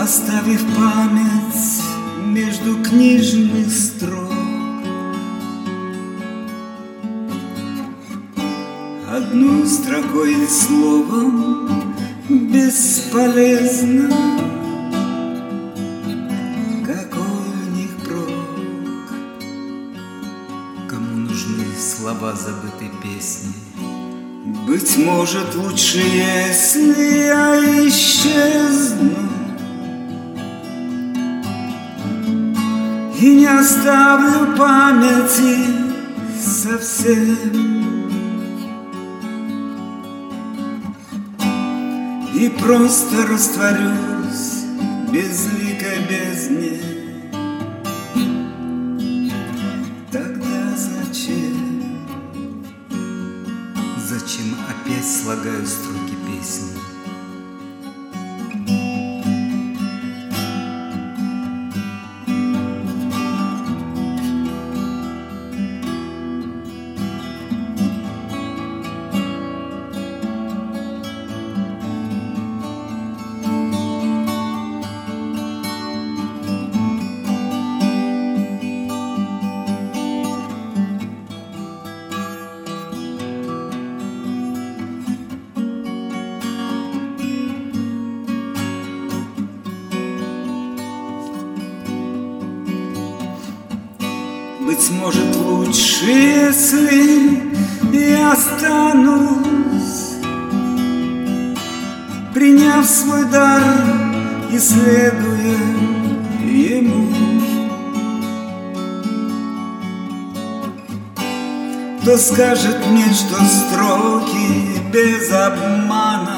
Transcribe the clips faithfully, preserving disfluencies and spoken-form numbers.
оставив память между книжных строк. Одной строкой или словом бесполезно, какой у них прок. Кому нужны слова забытой песни? Быть может, лучше, если я исчезну и не оставлю памяти совсем, и просто растворюсь в безликой бездне. Тогда зачем? Зачем опять слагаю строки песни? Быть может, лучше, если я останусь, приняв свой дар и следуя ему. Кто скажет мне, что строки без обмана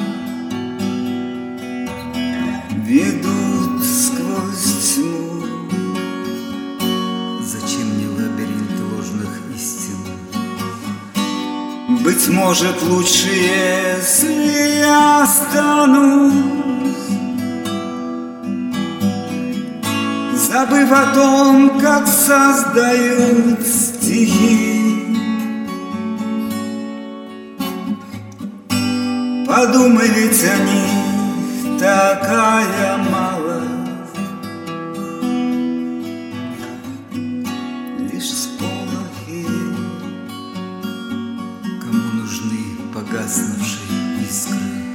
ведут сквозь тьму? Зачем мне лабиринты ложных истин? Быть может, лучше, если я останусь, забыв о том, как создают стихи. Подумай, ведь о них такая малость, лишь всполохи. Кому нужны погаснувшие искры?